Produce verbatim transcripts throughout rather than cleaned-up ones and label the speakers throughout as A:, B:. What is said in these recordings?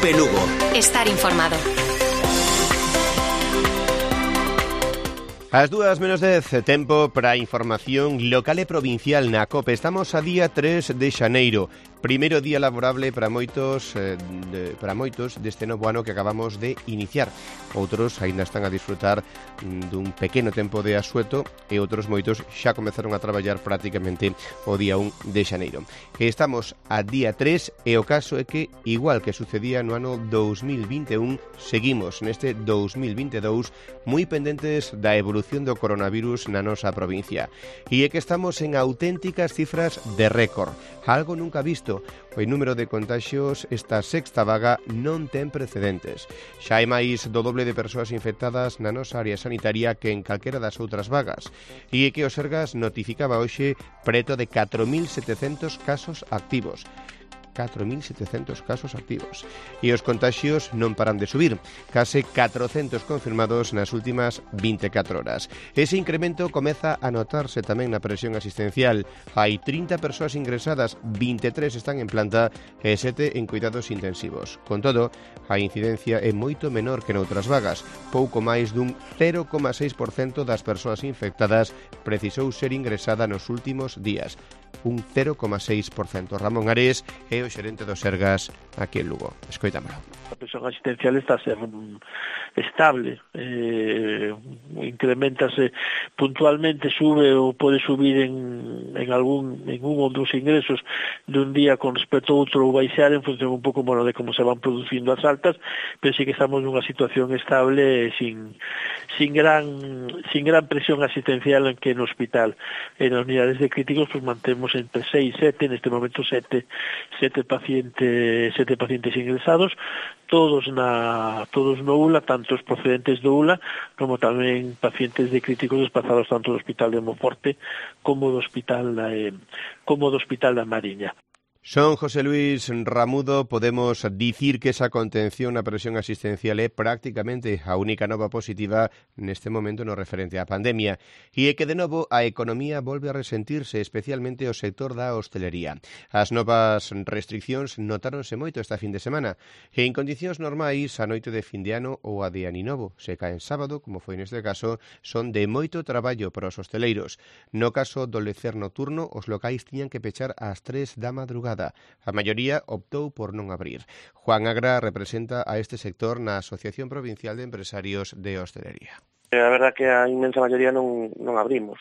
A: COPE Lugo.
B: Estar informado.
C: As dúas menos dez, tempo para a información local e provincial na COPE. Estamos a día tres de xaneiro, primeiro día laborable para moitos eh, de, para moitos deste novo ano que acabamos de iniciar. Outros aínda están a disfrutar mm, dun pequeno tempo de asueto e outros moitos xa comezaron a traballar prácticamente o día un de xaneiro. E estamos a día tres e o caso é que, igual que sucedía no ano dous mil vinte e un, seguimos neste dous mil vinte e dous moi pendentes da evolución do coronavirus na nosa provincia. E é que estamos en auténticas cifras de récord, algo nunca visto. O número de contaxios esta sexta vaga non ten precedentes. Xa hai máis do doble de persoas infectadas na nosa área sanitaria que en calquera das outras vagas. E é que o Sergas notificaba hoxe preto de catro mil setecentos casos activos. catro mil setecentos casos activos. E os contaxios non paran de subir, case catrocentos confirmados nas últimas vinte e catro horas. Ese incremento comeza a notarse tamén na presión asistencial. Hai trinta persoas ingresadas, vinte e tres están en planta e sete en cuidados intensivos. Con todo, a incidencia é moito menor que noutras vagas. Pouco máis dun cero coma seis por cento das persoas infectadas precisou ser ingresada nos últimos días. Un cero coma seis por cento. Ramón Ares é o xerente do Sergas aquí en Lugo. Escoitámolo.
D: A presión asistencial está a ser um, estable, eh, incrementase puntualmente, sube ou pode subir en, en algún en un ou dos ingresos dun día con respecto a outro ou baixar en función un pouco bueno, de como se van producindo as altas, pero sí que estamos nunha situación estable sin sin gran sin gran presión asistencial en que no hospital. En as unidades de críticos pues mantemos entre seis e sete, neste momento sete sete pacientes sete pacientes ingresados, todos na todos no U L A, tanto os procedentes do U L A como tamén pacientes de críticos desplazados tanto do Hospital de Monforte como do Hospital da, eh, como do Hospital da Mariña.
C: Son José Luis Ramudo, podemos dicir que esa contención na presión asistencial é prácticamente a única nova positiva neste momento no referente á pandemia. E é que de novo a economía volve a resentirse, especialmente o sector da hostelería. As novas restriccións notáronse moito esta fin de semana e en condicións normais a noite de fin de ano ou a de aninovo, se caen sábado, como foi neste caso, son de moito traballo para os hosteleiros. No caso do lecer nocturno, os locais tiñan que pechar ás tres da madrugada. A maioría optou por non abrir. Juan Agra representa a este sector na Asociación Provincial de Empresarios de Hostelería.
E: A verdad que a inmensa maioría non, non abrimos,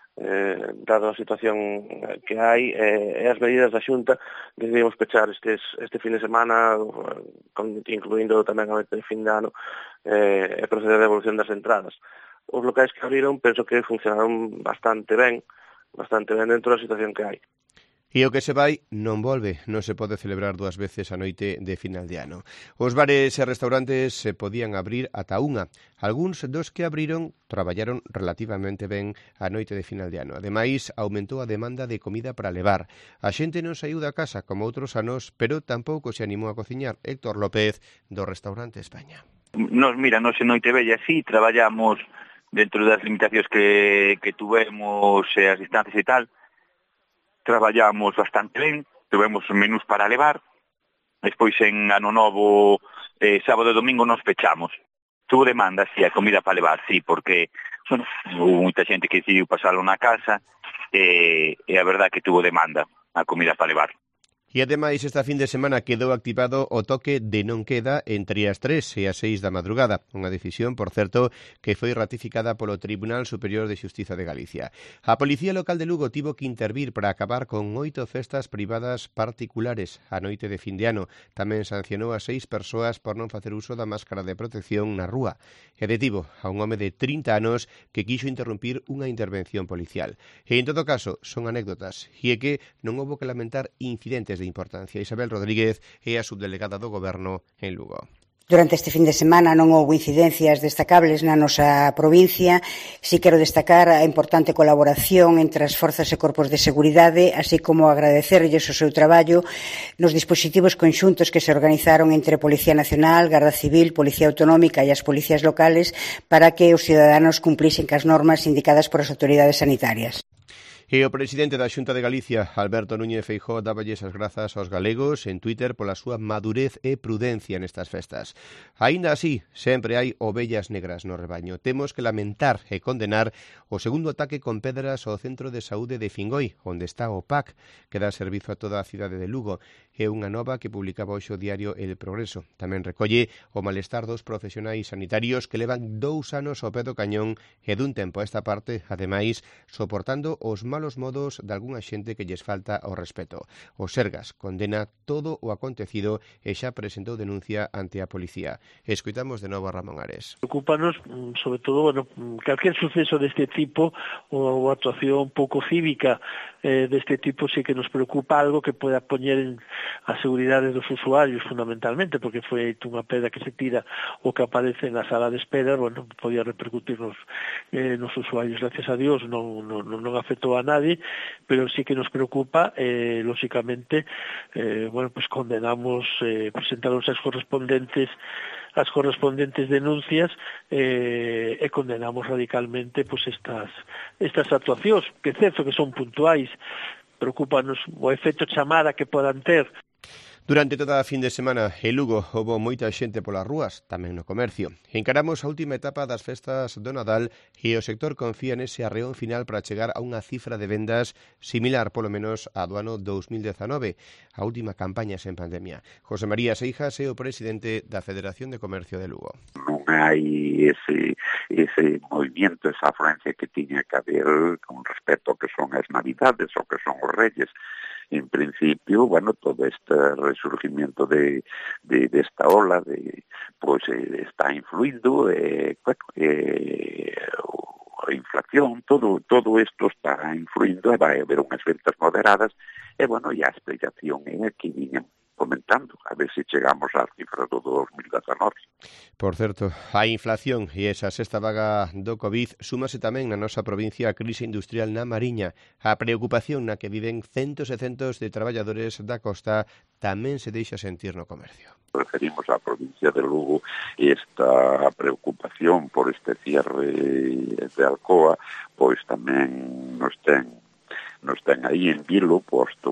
E: eh, dado a situación que hai eh, e as medidas da Xunta, decidimos pechar estes, este fin de semana, con, incluindo tamén a noite de fin de ano, eh, e proceder a evolución das entradas. Os locais que abriron penso que funcionaron bastante ben, bastante ben dentro da situación que hai.
C: E o que se vai non volve, non se pode celebrar dúas veces a noite de final de ano. Os bares e restaurantes se podían abrir ata unha. Algúns dos que abriron traballaron relativamente ben a noite de final de ano. Ademais, aumentou a demanda de comida para levar. A xente non saiu da casa como outros anos, pero tampouco se animou a cociñar. Héctor López, do Restaurante España.
F: Nos, mira, nos en Noite Bella sí, traballamos dentro das limitacións que, que tuvemos, eh, as distancias e tal. Traballamos bastante ben, tuvemos menús para levar, despois en Ano Novo, eh, sábado e domingo nos pechamos. Tuvo demanda, sí, a comida para levar, sí, porque son moita xente que decidiu pasalo na casa, e, e a verdad que tuvo demanda a comida para levar.
C: E ademais esta fin de semana quedou activado o toque de non queda entre as tres e as seis da madrugada, unha decisión, por certo, que foi ratificada polo Tribunal Superior de Xustiza de Galicia. A Policía Local de Lugo tivo que intervir para acabar con oito festas privadas particulares a noite de fin de ano. Tamén sancionou a seis persoas por non facer uso da máscara de protección na rúa e detivo a un home de trinta anos que quixo interrumpir unha intervención policial. E en todo caso, son anécdotas, e é que non houbo que lamentar incidentes de importancia. Isabel Rodríguez é a subdelegada do Goberno en Lugo.
G: Durante este fin de semana non houbo incidencias destacables na nosa provincia. Si quero destacar a importante colaboración entre as forzas e corpos de seguridade, así como agradecerlles o seu traballo nos dispositivos conxuntos que se organizaron entre Policía Nacional, Garda Civil, Policía Autonómica e as policías locales para que os ciudadanos cumplisen cas normas indicadas por as autoridades sanitarias.
C: E o presidente da Xunta de Galicia, Alberto Núñez Feijóo, dáballes as grazas aos galegos en Twitter pola súa madurez e prudencia nestas festas. Aínda así, sempre hai ovellas negras no rebaño. Temos que lamentar e condenar o segundo ataque con pedras ao Centro de Saúde de Fingoi, onde está o P A C, que dá servizo a toda a cidade de Lugo. É unha nova que publicaba hoxe o diario El Progreso. Tamén recolle o malestar dos profesionais sanitarios que levan dous anos ao pé do cañón e dun tempo a esta parte, ademais, soportando os malos modos de algunha xente que lles falta o respeto. O Sergas condena todo o acontecido e xa presentou denuncia ante a policía. Escoitamos de novo a Ramón Ares.
D: Preocúpanos, sobre todo, bueno, calquer suceso deste tipo ou actuación pouco cívica eh, deste tipo sí que nos preocupa, algo que poda poñer en a seguridade dos usuarios fundamentalmente, porque foi unha pedra que se tira o que aparece na sala de espera, bueno, podía repercutir nos, eh, nos usuarios. Gracias a Dios non, non, non afectou a nadie, pero sí que nos preocupa, eh, lógicamente, eh, bueno, pues condenamos, eh, presentamos as correspondentes as correspondentes denuncias eh, e condenamos radicalmente pues estas estas actuacións, que é certo que son puntuais, preocúpanos o efecto chamada que podan ter.
C: Durante toda a fin de semana en Lugo houbo moita xente polas rúas, tamén no comercio. Encaramos a última etapa das festas do Nadal e o sector confía nese arreón final para chegar a unha cifra de vendas similar, polo menos, a do ano dous mil dezanove, a última campaña sen pandemia. José María Seijas é o presidente da Federación de Comercio de Lugo.
A: Non hai ese, ese movimiento, esa afluencia que tiña que haber con respecto ao que son as Navidades, ou que son os Reyes. En principio, bueno, todo este resurgimiento de, de, de esta ola de, pues eh, está influindo, eh, bueno, eh, a inflación, todo todo isto está influindo e vai haber unhas ventas moderadas e, bueno, e a explicación é que viñan comentando, a ver se chegamos ás cifras do dos mil dezanove.
C: Por certo, a inflación e esa sexta vaga do COVID súmase tamén na nosa provincia a crise industrial na Mariña. A preocupación na que viven centos e centos de traballadores da costa tamén se deixa sentir no comercio.
A: Referimos á provincia de Lugo esta preocupación por este cierre de Alcoa, pois tamén nos ten nos ten aí en vilo, posto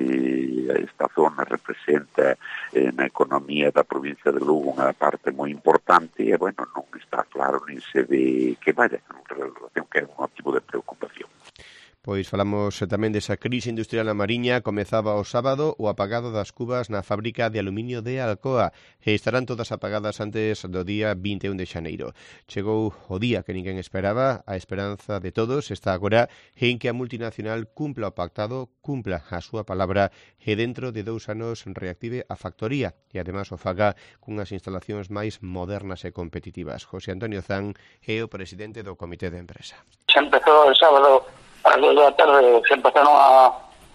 A: que esta zona representa eh, na economía da provincia de Lugo unha parte moi importante e, bueno, non está claro ni se ve que vaya en relación que é un motivo de preocupación.
C: Pois falamos tamén desa crise industrial na Mariña. Comezaba o sábado o apagado das cubas na fábrica de aluminio de Alcoa e estarán todas apagadas antes do día vinte e un de xaneiro. Chegou o día que ninguén esperaba. A esperanza de todos está agora en que a multinacional cumpla o pactado, cumpla a súa palabra e dentro de dous anos reactive a factoría e ademais o faga cunhas instalacións máis modernas e competitivas. José Antonio Zan é o presidente do Comité de Empresa.
B: Se empezou el sábado a las dos de la tarde, se empezaron a,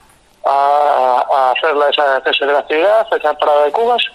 B: a, a hacer esa cese de la actividad, esa parada de cubas,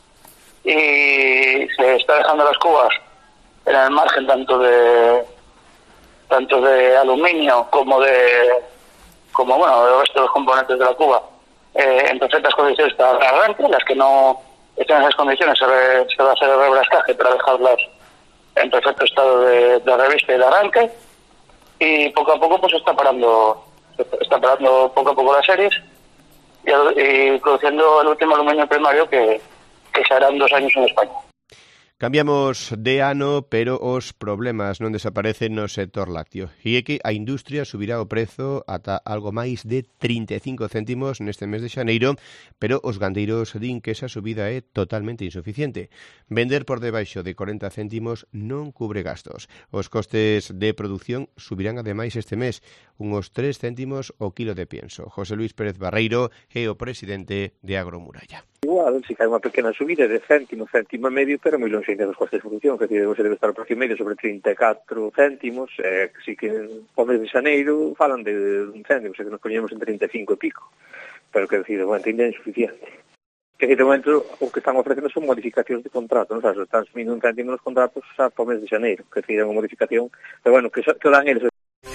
B: y se está dejando las cubas en el margen tanto de tanto de aluminio como de como bueno del resto de los componentes de la cuba eh, en perfectas condiciones para el arranque. Las que no estén en esas condiciones se, re, se va a hacer el rebrastaje para dejarlas en perfecto estado de, de revista y de arranque. Y poco a poco pues está parando está parando poco a poco las series y, y produciendo el último aluminio primario que, que se hará en dos años en España.
C: Cambiamos de ano, pero os problemas non desaparecen no sector lácteo. E é que a industria subirá o prezo ata algo máis de trinta e cinco céntimos neste mes de xaneiro, pero os gandeiros din que esa subida é totalmente insuficiente. Vender por debaixo de corenta céntimos non cubre gastos. Os costes de produción subirán ademais este mes, uns tres céntimos o kilo de pienso. José Luis Pérez Barreiro é o presidente de Agromuralla.
H: Igual, si cae unha pequena subida de céntimo, céntimo e medio, pero moi longe dos costes de produción, que se debe estar o precio medio sobre trinta e catro céntimos, eh, que si que o mes de xaneiro falan de un céntimo, o sea que nos poñemos en trinta e cinco e pico, pero que decir, bueno, ainda é insuficiente. Que en este momento o que están ofrecendo son modificacións de contrato, non? O sea, están subindo un céntimo nos contratos xa para o mes de xaneiro, que decir, é unha modificación, pero bueno, que, que dan eles.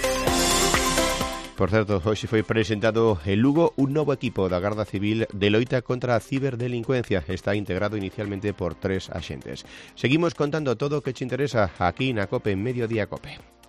C: Por certo, hoxe foi presentado en Lugo un novo equipo da Garda Civil de loita contra a ciberdelincuencia. Está integrado inicialmente por tres axentes. Seguimos contando todo o que te interesa aquí na COPE, en Mediodía COPE.